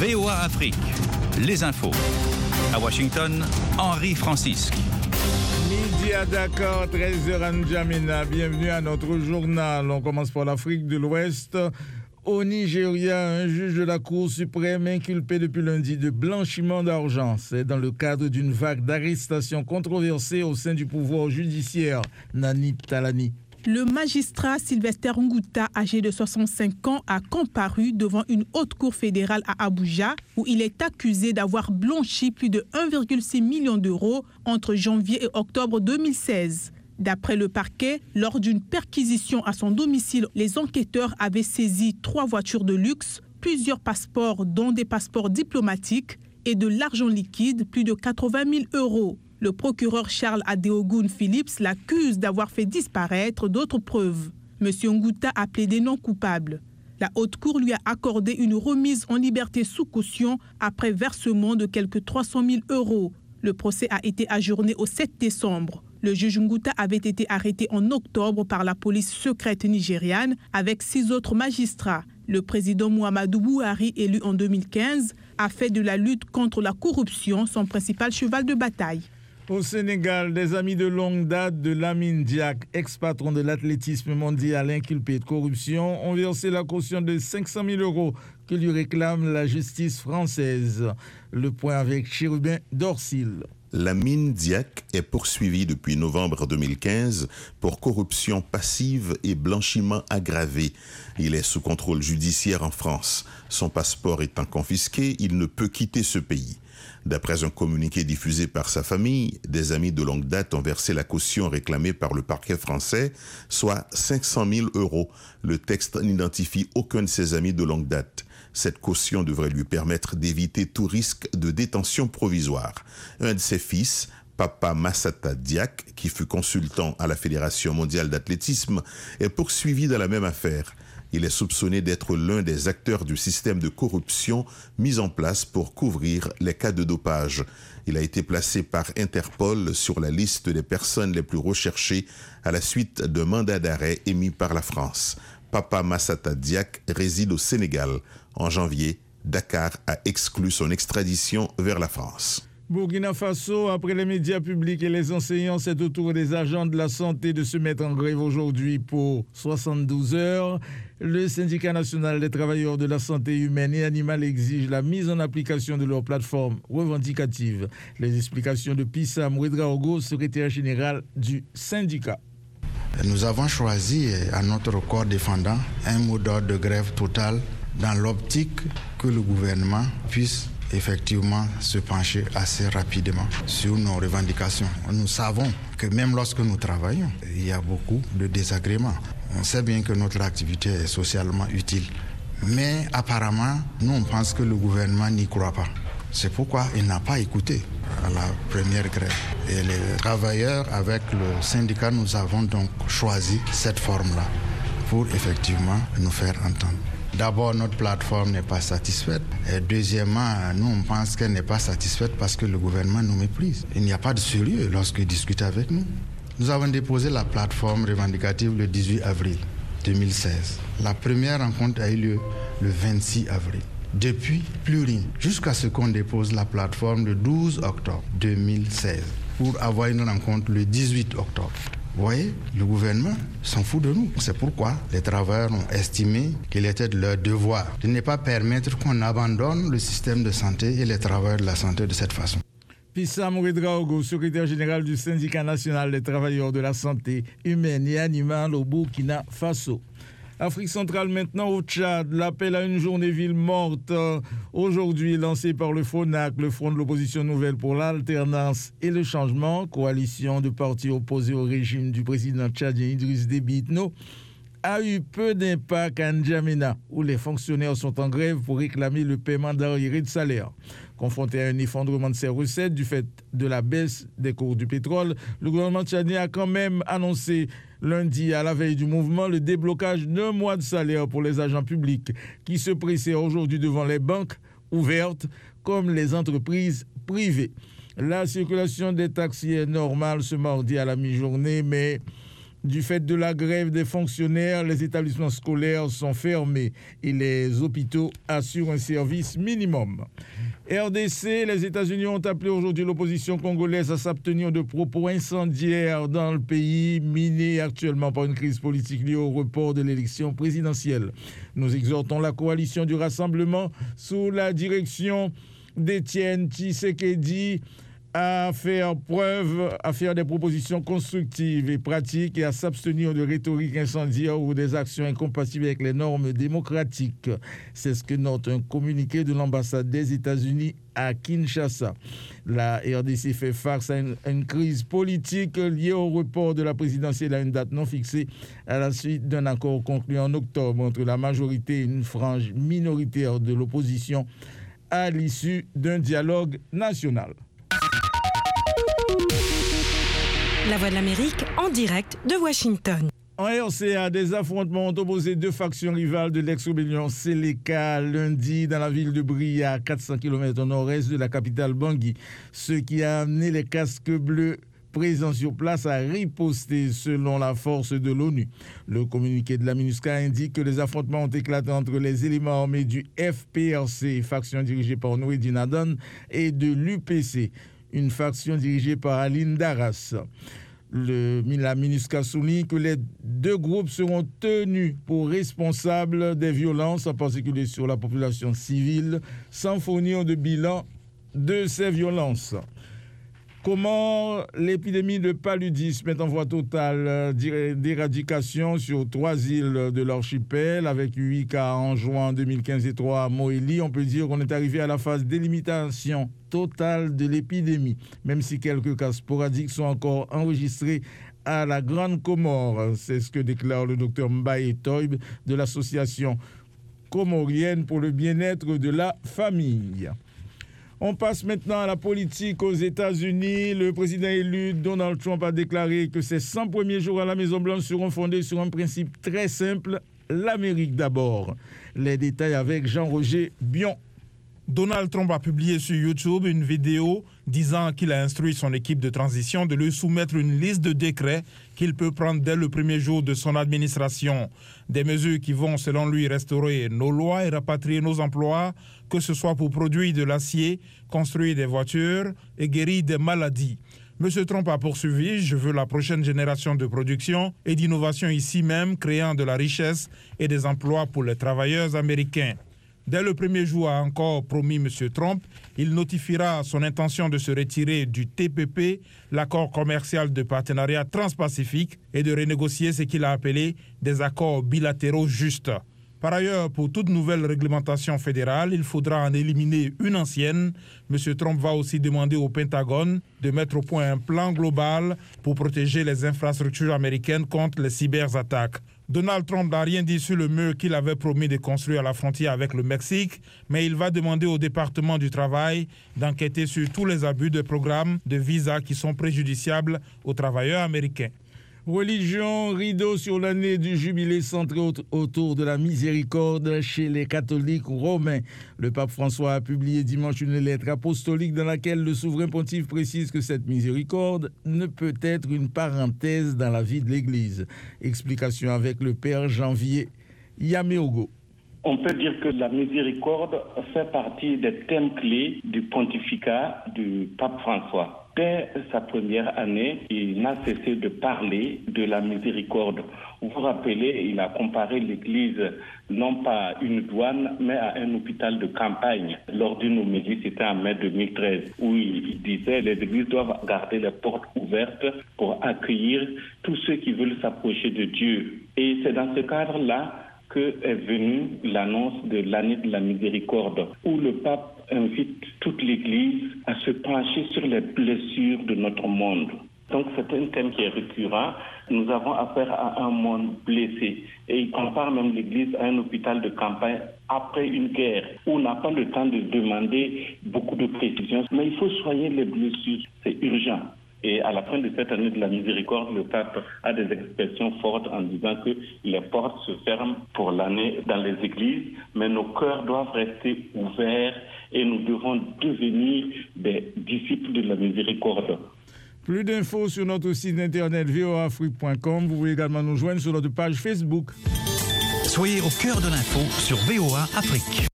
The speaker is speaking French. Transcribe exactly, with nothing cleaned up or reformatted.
V O A Afrique, les infos. À Washington, Henri Francisque. Midi à Dakar, treize heures à N'Djamena. Bienvenue à notre journal. On commence par l'Afrique de l'Ouest. Au Nigeria, un juge de la Cour suprême inculpé depuis lundi de blanchiment d'argent. C'est dans le cadre d'une vague d'arrestations controversées au sein du pouvoir judiciaire. Nani Talani. Le magistrat Sylvester Ngouta, âgé de soixante-cinq ans, a comparu devant une haute cour fédérale à Abuja, où il est accusé d'avoir blanchi plus de un virgule six million d'euros entre janvier et octobre deux mille seize. D'après le parquet, lors d'une perquisition à son domicile, les enquêteurs avaient saisi trois voitures de luxe, plusieurs passeports, dont des passeports diplomatiques, et de l'argent liquide, plus de quatre-vingt mille euros. Le procureur Charles Adeogun Phillips l'accuse d'avoir fait disparaître d'autres preuves. Monsieur Ngouta a plaidé non coupable. La haute cour lui a accordé une remise en liberté sous caution après versement de quelque trois cent mille euros. Le procès a été ajourné au sept décembre. Le juge Ngouta avait été arrêté en octobre par la police secrète nigériane avec six autres magistrats. Le président Muhammadu Buhari, élu en deux mille quinze, a fait de la lutte contre la corruption son principal cheval de bataille. Au Sénégal, des amis de longue date de Lamine Diack, ex-patron de l'athlétisme mondial inculpé de corruption, ont versé la caution de cinq cent mille euros que lui réclame la justice française. Le point avec Chérubin Dorsil. Lamine Diack est poursuivi depuis novembre deux mille quinze pour corruption passive et blanchiment aggravé. Il est sous contrôle judiciaire en France. Son passeport étant confisqué, il ne peut quitter ce pays. D'après un communiqué diffusé par sa famille, des amis de longue date ont versé la caution réclamée par le parquet français, soit cinq cent mille euros. Le texte n'identifie aucun de ses amis de longue date. Cette caution devrait lui permettre d'éviter tout risque de détention provisoire. Un de ses fils, Papa Massata Diack, qui fut consultant à la Fédération mondiale d'athlétisme, est poursuivi dans la même affaire. Il est soupçonné d'être l'un des acteurs du système de corruption mis en place pour couvrir les cas de dopage. Il a été placé par Interpol sur la liste des personnes les plus recherchées à la suite d'un mandat d'arrêt émis par la France. Papa Massata Diack réside au Sénégal. En janvier, Dakar a exclu son extradition vers la France. Burkina Faso, après les médias publics et les enseignants, c'est au tour des agents de la santé de se mettre en grève aujourd'hui pour soixante-douze heures. Le syndicat national des travailleurs de la santé humaine et animale exige la mise en application de leur plateforme revendicative. Les explications de Pissam Ouedraogo, secrétaire général du syndicat. Nous avons choisi à notre corps défendant un mot d'ordre de grève totale dans l'optique que le gouvernement puisse effectivement se pencher assez rapidement sur nos revendications. Nous savons que même lorsque nous travaillons, il y a beaucoup de désagréments. On sait bien que notre activité est socialement utile. Mais apparemment, nous on pense que le gouvernement n'y croit pas. C'est pourquoi il n'a pas écouté à la première grève. Et les travailleurs, avec le syndicat, nous avons donc choisi cette forme-là pour effectivement nous faire entendre. D'abord, notre plateforme n'est pas satisfaite. Et deuxièmement, nous, on pense qu'elle n'est pas satisfaite parce que le gouvernement nous méprise. Il n'y a pas de sérieux lorsqu'il discute avec nous. Nous avons déposé la plateforme revendicative le dix-huit avril deux mille seize. La première rencontre a eu lieu le vingt-six avril. Depuis, plus rien. Jusqu'à ce qu'on dépose la plateforme le douze octobre deux mille seize pour avoir une rencontre le dix-huit octobre. Vous voyez, le gouvernement s'en fout de nous. C'est pourquoi les travailleurs ont estimé qu'il était de leur devoir de ne pas permettre qu'on abandonne le système de santé et les travailleurs de la santé de cette façon. Pissam Ouedraogo, secrétaire général du syndicat national des travailleurs de la santé humaine et animale au Burkina Faso. Afrique centrale maintenant au Tchad, l'appel à une journée ville morte aujourd'hui lancé par le FONAC, le Front de l'opposition nouvelle pour l'alternance et le changement, coalition de partis opposés au régime du président tchadien Idriss Déby Itno, a eu peu d'impact à N'Djamena, où les fonctionnaires sont en grève pour réclamer le paiement d'arriérés de salaire. Confronté à un effondrement de ses recettes du fait de la baisse des cours du pétrole, le gouvernement tchadien a quand même annoncé lundi, à la veille du mouvement, le déblocage d'un mois de salaire pour les agents publics qui se pressaient aujourd'hui devant les banques ouvertes comme les entreprises privées. La circulation des taxis est normale ce mardi à la mi-journée, mais Du fait de la grève des fonctionnaires, les établissements scolaires sont fermés et les hôpitaux assurent un service minimum. R D C, les États-Unis ont appelé aujourd'hui l'opposition congolaise à s'abstenir de propos incendiaires dans le pays, miné actuellement par une crise politique liée au report de l'élection présidentielle. Nous exhortons la coalition du rassemblement sous la direction d'Étienne Tshisekedi à faire preuve, à faire des propositions constructives et pratiques et à s'abstenir de rhétorique incendiaire ou des actions incompatibles avec les normes démocratiques. C'est ce que note un communiqué de l'ambassade des États-Unis à Kinshasa. La R D C fait face à une, à une crise politique liée au report de la présidentielle à une date non fixée à la suite d'un accord conclu en octobre entre la majorité et une frange minoritaire de l'opposition à l'issue d'un dialogue national. La Voix de l'Amérique en direct de Washington. En R C A, des affrontements ont opposé deux factions rivales de l'ex-rébellion Séléka lundi dans la ville de Bria, quatre cents kilomètres au nord-est de la capitale Bangui, ce qui a amené les casques bleus présents sur place à riposter selon la force de l'ONU. Le communiqué de la MINUSCA indique que les affrontements ont éclaté entre les éléments armés du F P R C, faction dirigée par Noureddine Adan, et de l'U P C, une faction dirigée par Aline Daras. Le, la MINUSCA souligne que les deux groupes seront tenus pour responsables des violences, en particulier sur la population civile, sans fournir de bilan de ces violences. Comment l'épidémie de paludisme est en voie totale d'éradication sur trois îles de l'archipel, avec huit cas en juin deux mille quinze et trois à Moélie. On peut dire qu'on est arrivé à la phase d'élimitation totale de l'épidémie, même si quelques cas sporadiques sont encore enregistrés à la Grande Comore. C'est ce que déclare le docteur Mbaye Toib de l'association comorienne pour le bien-être de la famille. On passe maintenant à la politique aux États-Unis. Le président élu Donald Trump a déclaré que ses cent premiers jours à la Maison-Blanche seront fondés sur un principe très simple, l'Amérique d'abord. Les détails avec Jean-Roger Bion. Donald Trump a publié sur YouTube une vidéo disant qu'il a instruit son équipe de transition de lui soumettre une liste de décrets qu'il peut prendre dès le premier jour de son administration. Des mesures qui vont, selon lui, restaurer nos lois et rapatrier nos emplois, que ce soit pour produire de l'acier, construire des voitures et guérir des maladies. M. Trump a poursuivi « Je veux la prochaine génération de production et d'innovation ici même, créant de la richesse et des emplois pour les travailleurs américains ». Dès le premier jour, a encore promis M. Trump, il notifiera son intention de se retirer du T P P, l'accord commercial de partenariat transpacifique, et de renégocier ce qu'il a appelé des accords bilatéraux justes. Par ailleurs, pour toute nouvelle réglementation fédérale, il faudra en éliminer une ancienne. M. Trump va aussi demander au Pentagone de mettre au point un plan global pour protéger les infrastructures américaines contre les cyberattaques. Donald Trump n'a rien dit sur le mur qu'il avait promis de construire à la frontière avec le Mexique, mais il va demander au département du travail d'enquêter sur tous les abus de programmes de visa qui sont préjudiciables aux travailleurs américains. Religion, rideau sur l'année du jubilé centré autour de la miséricorde chez les catholiques romains. Le pape François a publié dimanche une lettre apostolique dans laquelle le souverain pontife précise que cette miséricorde ne peut être une parenthèse dans la vie de l'Église. Explication avec le père Janvier Yameogo. On peut dire que la miséricorde fait partie des thèmes clés du pontificat du pape François. Dès sa première année, il n'a cessé de parler de la miséricorde. Vous vous rappelez, il a comparé l'Église non pas à une douane, mais à un hôpital de campagne. Lors d'une homélie, c'était en mai deux mille treize, où il disait que les églises doivent garder les portes ouvertes pour accueillir tous ceux qui veulent s'approcher de Dieu. Et c'est dans ce cadre-là que est venue l'annonce de l'année de la miséricorde, où le pape invite toute l'Église à se pencher sur les blessures de notre monde. Donc c'est un thème qui est récurrent. Nous avons affaire à un monde blessé. Et il compare même l'Église à un hôpital de campagne après une guerre, où on n'a pas le temps de demander beaucoup de précisions. Mais il faut soigner les blessures, c'est urgent. Et à la fin de cette année de la miséricorde, le pape a des expressions fortes en disant que les portes se ferment pour l'année dans les églises, mais nos cœurs doivent rester ouverts et nous devons devenir des disciples de la miséricorde. Plus d'infos sur notre site internet v o a afrique point com. Vous pouvez également nous joindre sur notre page Facebook. Soyez au cœur de l'info sur V O A Afrique.